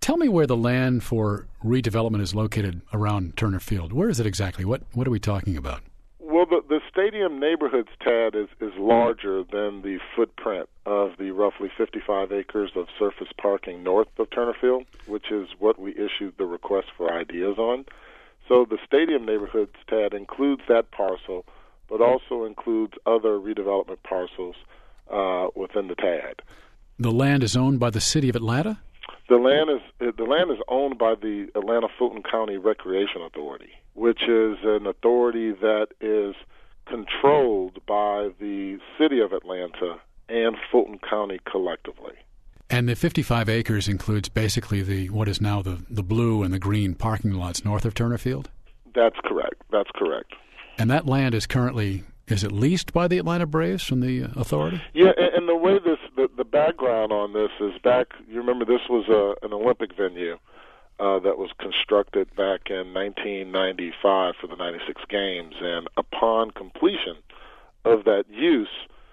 Tell me where the land for redevelopment is located around Turner Field. Where is it exactly? What are we talking about? Well, the stadium neighborhoods, Tad, is larger than the footprint of the roughly 55 acres of surface parking north of Turner Field, which is what we issued the request for ideas on. So the stadium neighborhoods, Tad, includes that parcel, but also includes other redevelopment parcels within the TAD. The land is owned by the City of Atlanta? The land is owned by the Atlanta Fulton County Recreation Authority, which is an authority that is controlled by the City of Atlanta and Fulton County collectively. And the 55 acres includes basically what is now the blue and the green parking lots north of Turner Field? That's correct. That's correct. And that land is it leased by the Atlanta Braves from the authority? Yeah, and the way the background on this is you remember this was an Olympic venue that was constructed back in 1995 for the 96 Games, and upon completion of that use,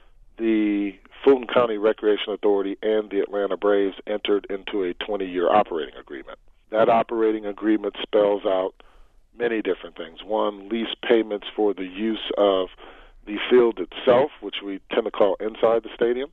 the Fulton County Recreation Authority and the Atlanta Braves entered into a 20-year operating agreement. That operating agreement spells out many different things. One, lease payments for the use of the field itself, which we tend to call inside the stadium.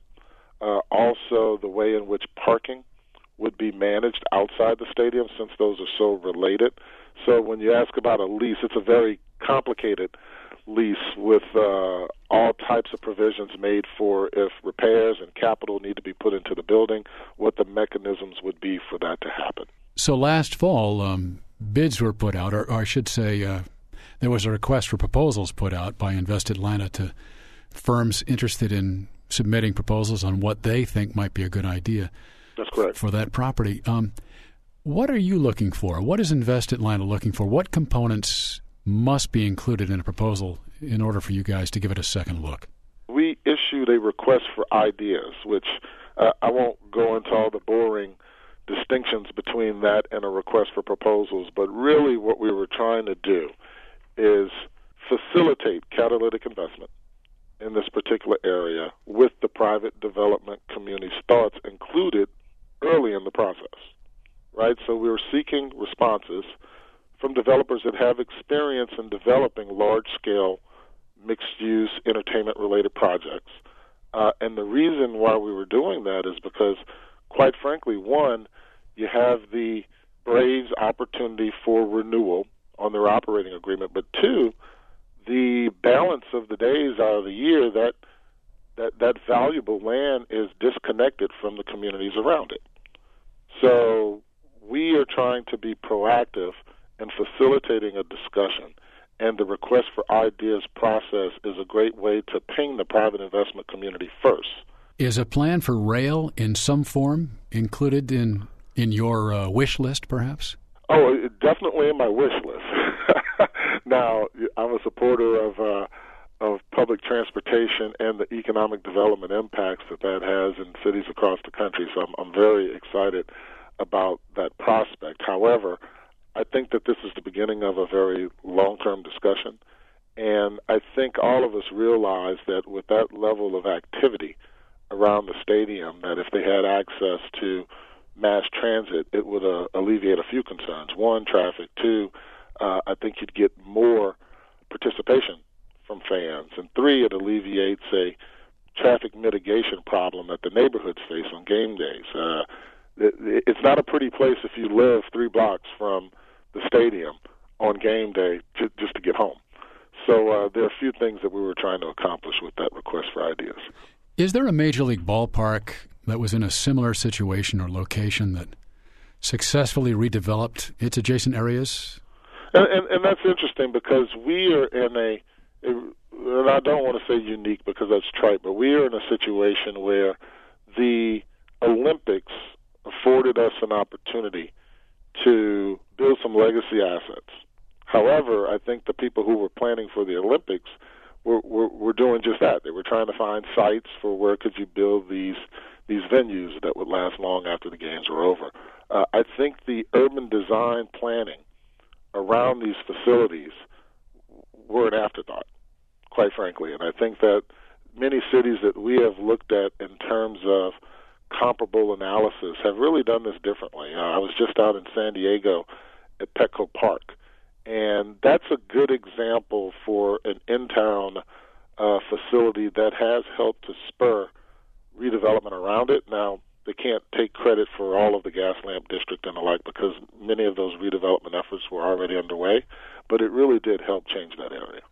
Also, the way in which parking would be managed outside the stadium, since those are so related. So when you ask about a lease, it's a very complicated lease with all types of provisions made for if repairs and capital need to be put into the building, what the mechanisms would be for that to happen. So last fall, bids were put out, or I should say there was a request for proposals put out by Invest Atlanta to firms interested in submitting proposals on what they think might be a good idea. That's correct. For that property. What are you looking for? What is Invest Atlanta looking for? What components must be included in a proposal in order for you guys to give it a second look? We issued a request for ideas, which I won't go into all the boring distinctions between that and a request for proposals, but really what we were trying to do is facilitate catalytic investment in this particular area with the private development community's thoughts included early in the process, right? So we were seeking responses from developers that have experience in developing large-scale mixed-use entertainment-related projects. And the reason why we were doing that is because, quite frankly, one, you have the Braves' opportunity for renewal on their operating agreement, but two, the balance of the days out of the year that valuable land is disconnected from the communities around it. So we are trying to be proactive in facilitating a discussion, and the request for ideas process is a great way to ping the private investment community first. Is a plan for rail in some form included in your wish list, perhaps? Oh, definitely in my wish list. Now, I'm a supporter of public transportation and the economic development impacts that has in cities across the country, so I'm very excited about that prospect. However, I think that this is the beginning of a very long-term discussion, and I think all of us realize that with that level of activity around the stadium, that if they had access to mass transit, it would alleviate a few concerns. One, traffic. Two, I think you'd get more participation from fans. And three, it alleviates a traffic mitigation problem that the neighborhoods face on game days. It's not a pretty place if you live 3 blocks from the stadium on game day just to get home. So there are a few things that we were trying to accomplish with that request for ideas. Is there a Major League ballpark that was in a similar situation or location that successfully redeveloped its adjacent areas? And that's interesting because we are in and I don't want to say unique because that's trite, but we are in a situation where the Olympics afforded us an opportunity to build some legacy assets. However, I think the people who were planning for the Olympics were doing just that. They were trying to find sites for where could you build these venues that would last long after the games were over. I think the urban design planning around these facilities were an afterthought, quite frankly. And I think that many cities that we have looked at in terms of comparable analysis have really done this differently. I was just out in San Diego at Petco Park, and that's a good example for an in-town facility that has helped to spur redevelopment around it. Now, they can't take credit for all of the gas lamp district and the like because many of those redevelopment efforts were already underway, but it really did help change that area.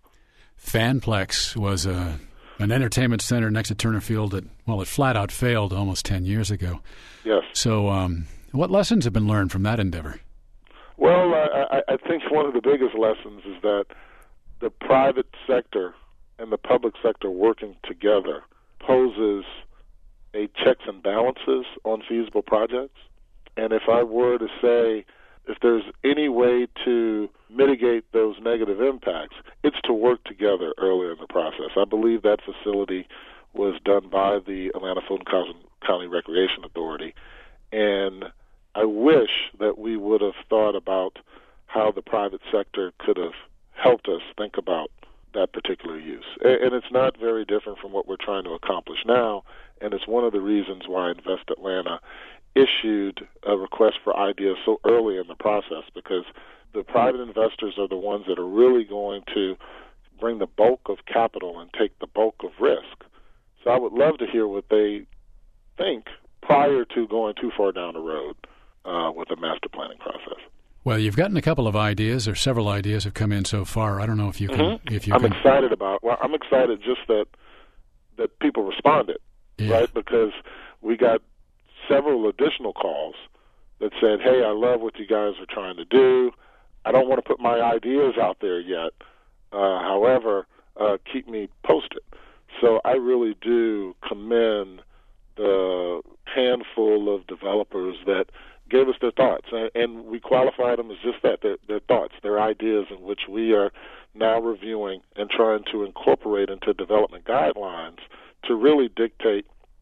Fanplex was an entertainment center next to Turner Field that, well, it flat out failed almost 10 years ago. Yes. So what lessons have been learned from that endeavor? Well, I think one of the biggest lessons is that the private sector and the public sector working together poses a checks and balances on feasible projects. And if I were to say, if there's any way to mitigate those negative impacts, it's to work together earlier in the process. I believe that facility was done by the Atlanta Fulton County Recreation Authority, and I wish that we would have thought about how the private sector could have helped us think about that particular use. And it's not very different from what we're trying to accomplish now, and it's one of the reasons why Invest Atlanta issued a request for ideas so early in the process, because the private investors are the ones that are really going to bring the bulk of capital and take the bulk of risk. So I would love to hear what they think prior to going too far down the road with the master planning process. Well, you've gotten a couple of ideas, or several ideas have come in so far. I don't know if you can. I'm excited about. Well, I'm excited just that people responded, right? Because we got several additional calls that said, "Hey, I love what you guys are trying to do. I don't want to put my ideas out there yet. However, keep me posted." So I really do commend the handful of developers that gave us their thoughts, and we qualified them as just that, their thoughts, their ideas, in which we are now reviewing and trying to incorporate into development guidelines to really dictate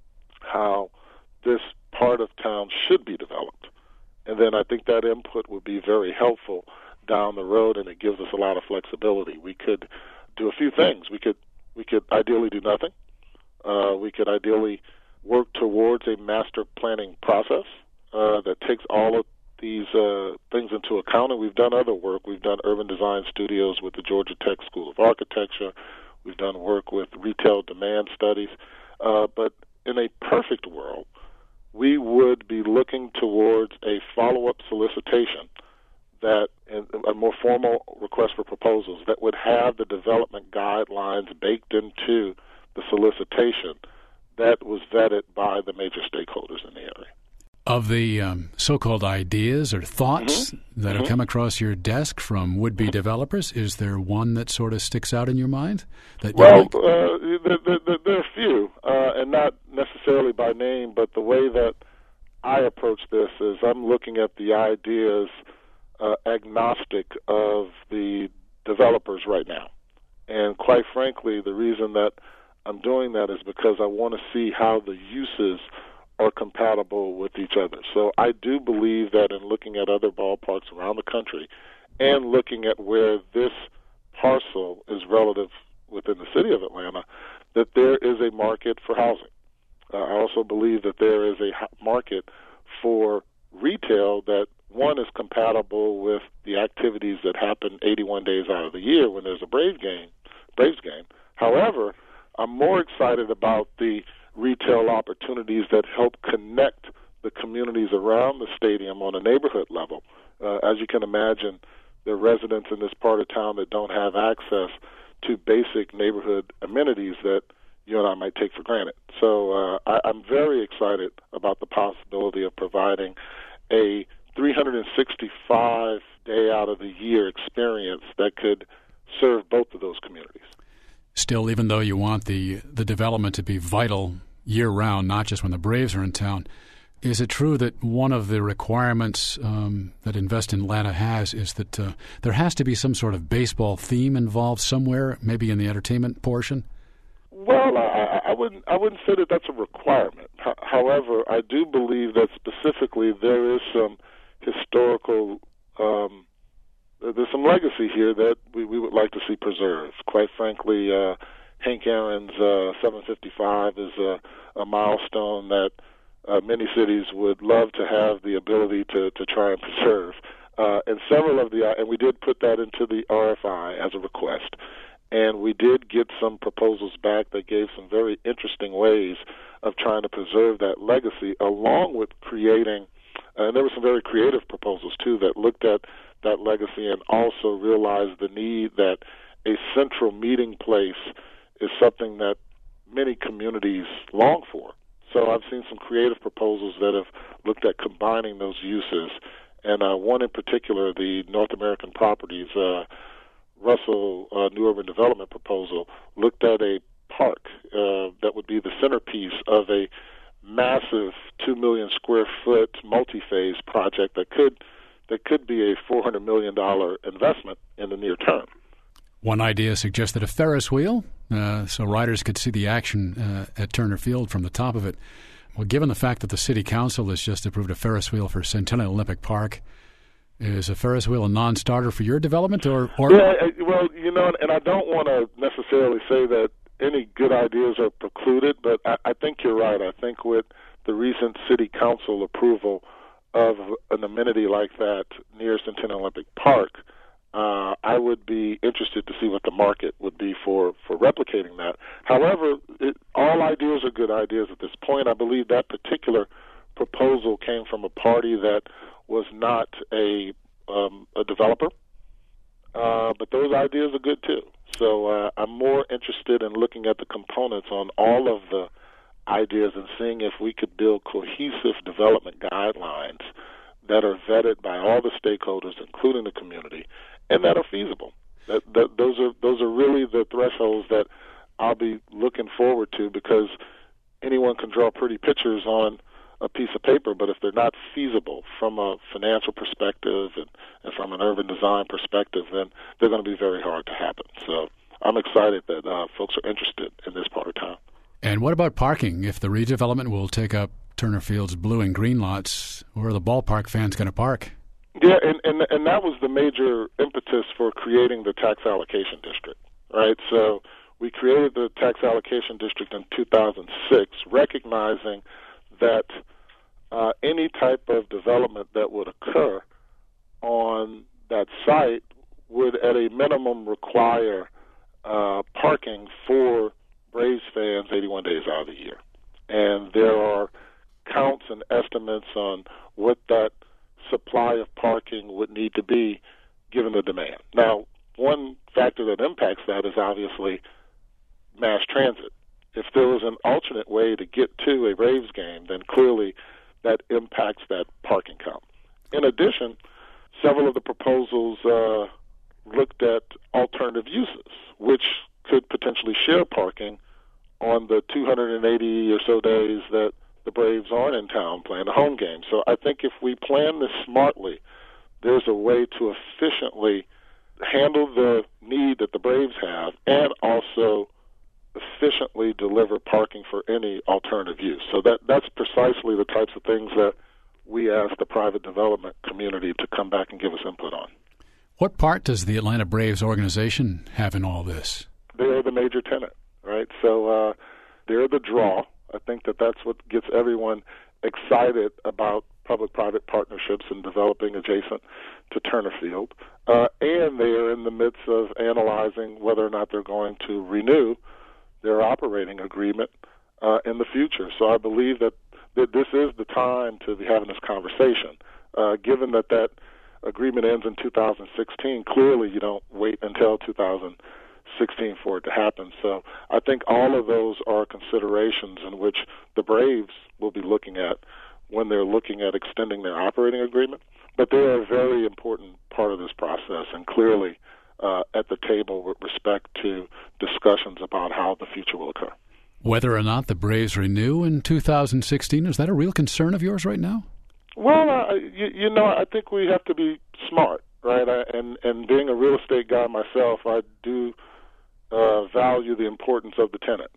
how this part of town should be developed. And then I think that input would be very helpful down the road, and it gives us a lot of flexibility. We could do a few things. We could ideally do nothing. We could ideally work towards a master planning process that takes all of these things into account. And we've done other work. We've done urban design studios with the Georgia Tech School of Architecture. We've done work with retail demand studies. But in a perfect world, we would be looking towards a follow-up solicitation, that a more formal request for proposals that would have the development guidelines baked into the solicitation that was vetted by the major stakeholders in the area. Of the so-called ideas or thoughts that have come across your desk from would-be developers, is there one that sort of sticks out in your mind? There are a few, and not necessarily by name, but the way that I approach this is I'm looking at the ideas agnostic of the developers right now. And quite frankly, the reason that I'm doing that is because I want to see how the uses are compatible with each other. So I do believe that in looking at other ballparks around the country and looking at where this parcel is relative within the city of Atlanta, that there is a market for housing. I also believe that there is a market for retail that, one, is compatible with the activities that happen 81 days out of the year when there's a Braves game. However, I'm more excited about the retail opportunities that help connect the communities around the stadium on a neighborhood level. As you can imagine, there are residents in this part of town that don't have access to basic neighborhood amenities that you and I might take for granted. So I'm very excited about the possibility of providing a 365-day out of the year experience that could serve both of those communities. Still, even though you want the development to be vital year-round, not just when the Braves are in town, is it true that one of the requirements that Invest in Atlanta has is that there has to be some sort of baseball theme involved somewhere, maybe in the entertainment portion? Well, I wouldn't say that that's a requirement. However, I do believe that specifically there is some historical, there's some legacy here that we would like to see preserved. Quite frankly, Hank Aaron's 755 is a milestone that many cities would love to have the ability to try and preserve. And several of and we did put that into the RFI as a request. And we did get some proposals back that gave some very interesting ways of trying to preserve that legacy, along with creating, and there were some very creative proposals too that looked at that legacy and also realized the need that a central meeting place is something that many communities long for. So I've seen some creative proposals that have looked at combining those uses, and one in particular, the North American Properties Russell New Urban Development proposal, looked at a park that would be the centerpiece of a massive 2 million square foot multi-phase project that could be a $400 million investment in the near term. One idea suggested a Ferris wheel, so riders could see the action at Turner Field from the top of it. Well, given the fact that the City Council has just approved a Ferris wheel for Centennial Olympic Park, is a Ferris wheel a non-starter for your development? Or? Yeah, well, and I don't want to necessarily say that any good ideas are precluded, but I think you're right. I think with the recent City Council approval of an amenity like that near Centennial Olympic Park, I would be interested to see what the market would be for replicating that. However, all ideas are good ideas at this point. I believe that particular proposal came from a party that was not a developer, but those ideas are good too. So I'm more interested in looking at the components on all of the ideas and seeing if we could build cohesive development guidelines that are vetted by all the stakeholders, including the community, and that are feasible. Those are really the thresholds that I'll be looking forward to, because anyone can draw pretty pictures on a piece of paper, but if they're not feasible from a financial perspective and from an urban design perspective, then they're going to be very hard to happen. So I'm excited that folks are interested in this part of town. And what about parking? If the redevelopment will take up Turner Field's blue and green lots, where are the ballpark fans going to park? Yeah, and that was the major impetus for creating the tax allocation district, right? So we created the tax allocation district in 2006, recognizing that any type of development that would occur on that site would at a minimum require parking for Braves fans 81 days out of the year. And there are counts and estimates on what that supply of parking would need to be given the demand. Now, one factor that impacts that is obviously mass transit. If there was an alternate way to get to a Braves game, then clearly that impacts that parking count. In addition, several of the proposals looked at alternative uses, which could potentially share parking on the 280 or so days that the Braves aren't in town playing a home game. So I think if we plan this smartly, there's a way to efficiently handle the need that the Braves have and also efficiently deliver parking for any alternative use. So that's precisely the types of things that we ask the private development community to come back and give us input on. What part does the Atlanta Braves organization have in all this? They're the major tenant, right? So they're the draw. I think that's what gets everyone excited about public-private partnerships and developing adjacent to Turner Field. And they are in the midst of analyzing whether or not they're going to renew their operating agreement in the future. So I believe that this is the time to be having this conversation. Given that agreement ends in 2016, clearly you don't wait until 2016 for it to happen. So I think all of those are considerations in which the Braves will be looking at when they're looking at extending their operating agreement. But they are a very important part of this process, and clearly at the table with respect to discussions about how the future will occur. Whether or not the Braves renew in 2016, is that a real concern of yours right now? Well, I think we have to be smart, right? And being a real estate guy myself, I do value the importance of the tenant.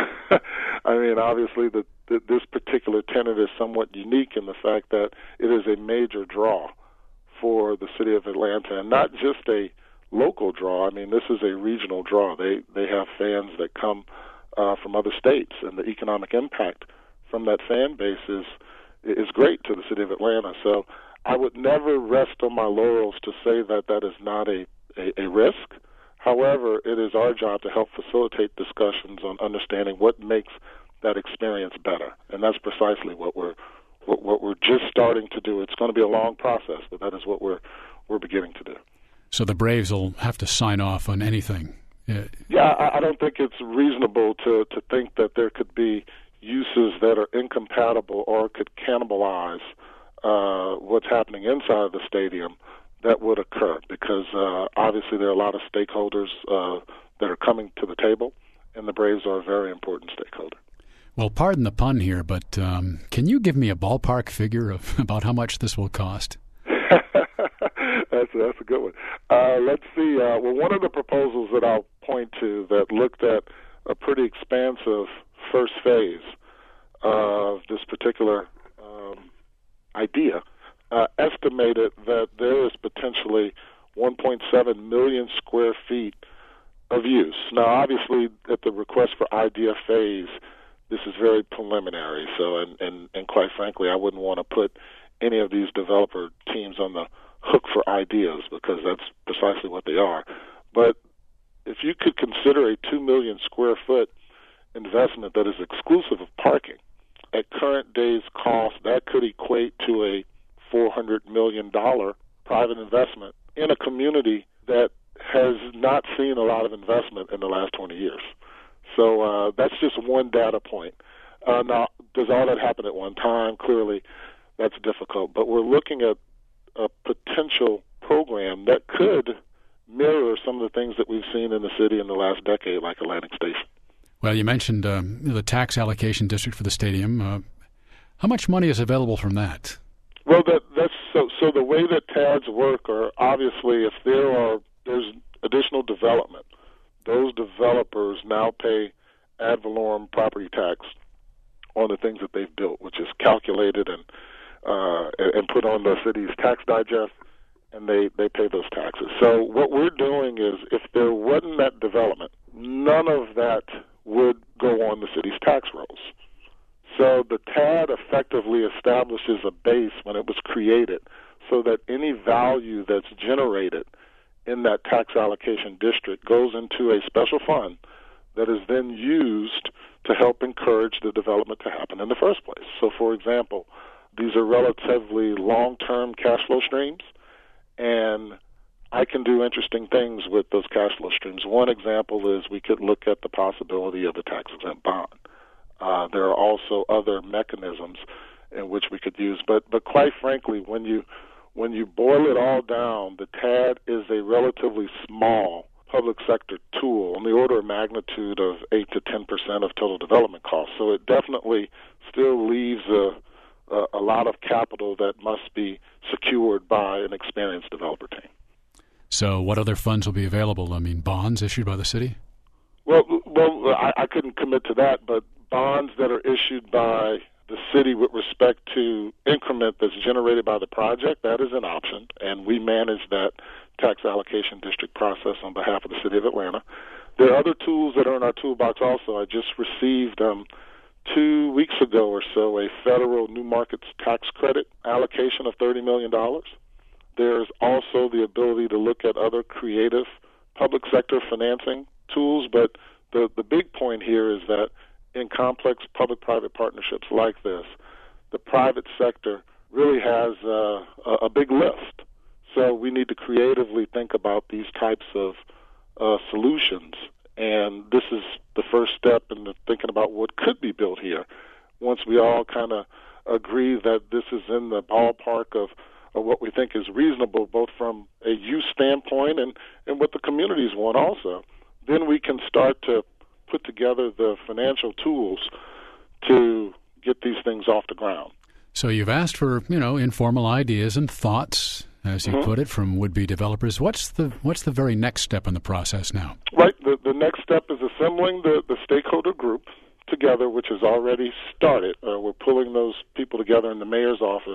I mean, obviously, this particular tenant is somewhat unique in the fact that it is a major draw for the city of Atlanta, and not just a local draw. I mean, this is a regional draw. They have fans that come from other states, and the economic impact from that fan base is great to the city of Atlanta. So I would never rest on my laurels to say that that is not a risk. However, it is our job to help facilitate discussions on understanding what makes that experience better, and that's precisely what we're just starting to do. It's going to be a long process, but that is what we're beginning to do. So the Braves will have to sign off on anything. Yeah, I don't think it's reasonable to think that there could be uses that are incompatible or could cannibalize what's happening inside the stadium that would occur, because obviously there are a lot of stakeholders that are coming to the table, and the Braves are a very important stakeholder. Well, pardon the pun here, but can you give me a ballpark figure of about how much this will cost? That's a good one. Let's see. Well, one of the proposals that I'll point to that looked at a pretty expansive first phase of this particular idea estimated that there is potentially 1.7 million square feet of use. Now, obviously, at the request for idea phase, this is very preliminary. So, and quite frankly, I wouldn't want to put any of these developer teams on the hook for ideas, because that's precisely what they are. But if you could consider a 2 million square foot investment that is exclusive of parking, at current day's cost, that could equate to a $400 million private investment in a community that has not seen a lot of investment in the last 20 years. So that's just one data point. Now, does all that happen at one time? Clearly, that's difficult. But we're looking at a potential program that could mirror some of the things that we've seen in the city in the last decade, like Atlantic Station. Well, you mentioned the tax allocation district for the stadium. How much money is available from that? Well, that's so the way that TADs work are obviously if there's additional development, those developers now pay ad valorem property tax on the things that they've built, which is calculated and put on the city's tax digest, and they pay those taxes. So what we're doing is, if there wasn't that development, none of that would go on the city's tax rolls. So the TAD effectively establishes a base when it was created so that any value that's generated in that tax allocation district goes into a special fund that is then used to help encourage the development to happen in the first place. So, for example, these are relatively long-term cash flow streams, and I can do interesting things with those cash flow streams. One example is we could look at the possibility of a tax-exempt bond. There are also other mechanisms in which we could use, but quite frankly, when you boil it all down, the TAD is a relatively small public sector tool on the order of magnitude of 8 to 10% of total development costs. So it definitely still leaves a lot of capital that must be secured by an experienced developer team. So what other funds will be available? I mean, bonds issued by the city? Well, I couldn't commit to that, but bonds that are issued by the city with respect to increment that's generated by the project, that is an option, and we manage that tax allocation district process on behalf of the city of Atlanta. There are other tools that are in our toolbox also. I just received 2 weeks ago or so a federal new markets tax credit allocation of $30 million. There's also the ability to look at other creative public sector financing tools, but the big point here is that in complex public-private partnerships like this, the private sector really has a big lift. So we need to creatively think about these types of solutions, and this is the first step in thinking about what could be built here once we all kind of agree that this is in the ballpark of what we think is reasonable, both from a use standpoint and what the communities want also. Then we can start to put together the financial tools to get these things off the ground. So you've asked for, informal ideas and thoughts, as you put it, from would-be developers. What's the very next step in the process now? Right. The next step is assembling the stakeholder group together, which has already started. We're pulling those people together, and the mayor's office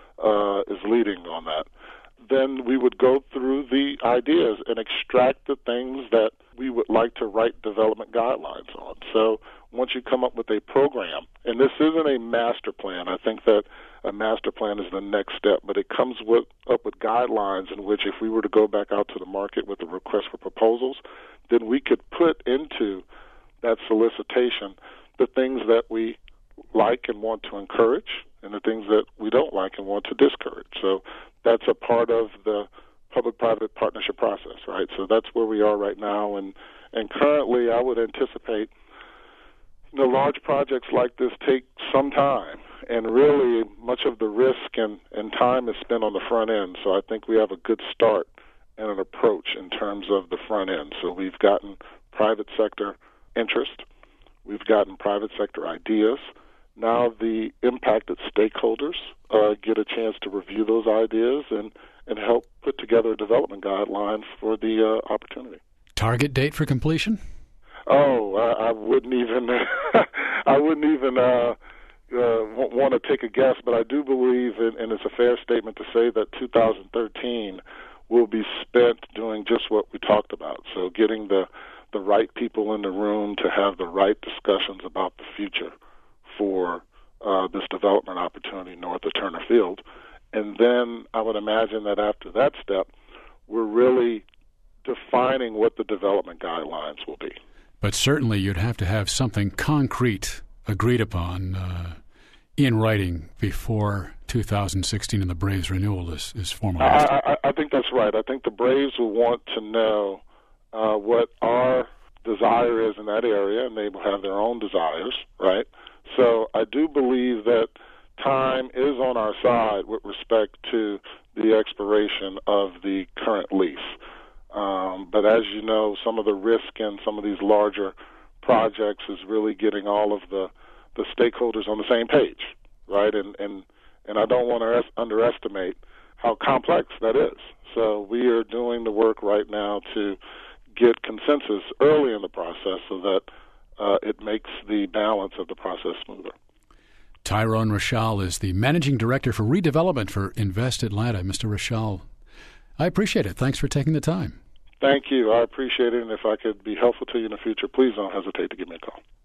is leading on that. Then we would go through the ideas and extract the things that we would like to write development guidelines on. So once you come up with a program, and this isn't a master plan. I think that a master plan is the next step, but it comes up with guidelines in which if we were to go back out to the market with a request for proposals, then we could put into that solicitation the things that we like and want to encourage and the things that we don't like and want to discourage. So that's a part of the public-private partnership process, right? So that's where we are right now, and currently I would anticipate large projects like this take some time, and really much of the risk and time is spent on the front end. So I think we have a good start and an approach in terms of the front end. So we've gotten private sector interest, we've gotten private sector ideas. Now the impacted stakeholders get a chance to review those ideas and help put together a development guideline for the opportunity. Target date for completion? I wouldn't even want to take a guess, but I do believe, and it's a fair statement to say that 2013 will be spent doing just what we talked about. So getting the right people in the room to have the right discussions about the future for this development opportunity north of Turner Field. And then I would imagine that after that step, we're really defining what the development guidelines will be. But certainly you'd have to have something concrete agreed upon in writing before 2016 and the Braves renewal is formalized. I think that's right. I think the Braves will want to know what our desire is in that area, and they will have their own desires, right? So I do believe that time is on our side with respect to the expiration of the current lease. But as you know, some of the risk in some of these larger projects is really getting all of the stakeholders on the same page, right? And I don't want to underestimate how complex that is. So we are doing the work right now to get consensus early in the process so that it makes the balance of the process smoother. Tyrone Rachal is the Managing Director for Redevelopment for Invest Atlanta. Mr. Rachal, I appreciate it. Thanks for taking the time. Thank you. I appreciate it, and if I could be helpful to you in the future, please don't hesitate to give me a call.